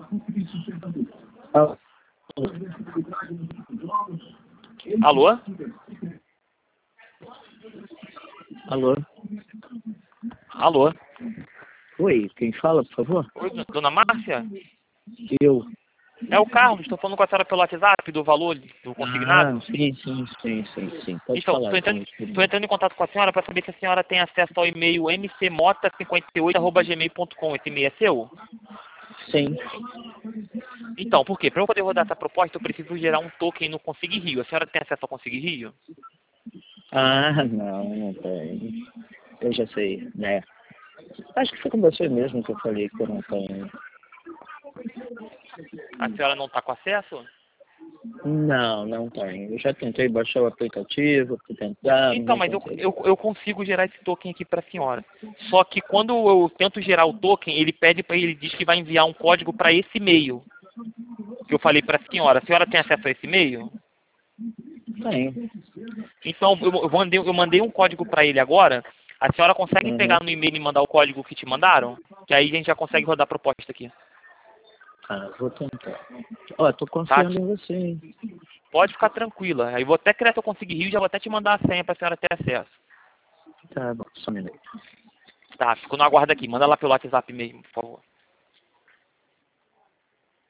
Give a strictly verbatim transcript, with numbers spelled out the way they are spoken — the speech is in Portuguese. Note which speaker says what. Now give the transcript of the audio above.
Speaker 1: Ah,
Speaker 2: Alô?
Speaker 1: alô?
Speaker 2: Alô?
Speaker 1: Oi, quem fala, por favor?
Speaker 2: Oi, dona Márcia?
Speaker 1: Eu.
Speaker 2: É o Carlos, estou falando com a senhora pelo WhatsApp do valor do
Speaker 1: Ah,
Speaker 2: consignado.
Speaker 1: sim, sim, sim, sim, sim. Pode
Speaker 2: Então,
Speaker 1: falar
Speaker 2: estou entrando,
Speaker 1: comigo.
Speaker 2: tô entrando em contato com a senhora para saber se a senhora tem acesso ao e-mail m c mota cinquenta e oito arroba gmail ponto com. Esse e-mail é seu?
Speaker 1: Sim.
Speaker 2: Então, por quê? Para eu poder rodar essa proposta, eu preciso gerar um token no Consig Rio. A senhora tem acesso ao Consig Rio?
Speaker 1: Ah, não, não tem. Eu já sei, né? Acho que foi com você mesmo que eu falei que eu não tenho.
Speaker 2: A senhora não está com acesso?
Speaker 1: Não, não tenho. Eu já tentei baixar o aplicativo, fui tentar, não
Speaker 2: Então, mas eu,
Speaker 1: encontrei.
Speaker 2: eu, eu consigo gerar esse token aqui para a senhora. Só que quando eu tento gerar o token, ele pede para ele diz que vai enviar um código para esse e-mail que eu falei para a senhora. A senhora tem acesso a esse e-mail?
Speaker 1: Tenho.
Speaker 2: Então, eu, eu, mandei, eu mandei um código para ele agora. A senhora consegue
Speaker 1: Uhum.
Speaker 2: pegar no e-mail e mandar o código que te mandaram? Que aí a gente já consegue rodar a proposta aqui.
Speaker 1: Ah, vou tentar. Ó, tô
Speaker 2: Tá?
Speaker 1: confiando em você, hein?
Speaker 2: Pode ficar tranquila. Aí vou até criar seu Consig Rio e já vou até te mandar a senha para a senhora ter acesso.
Speaker 1: Tá bom, só um minuto.
Speaker 2: Tá, fico no aguardo aqui. Manda lá pelo WhatsApp mesmo, por favor.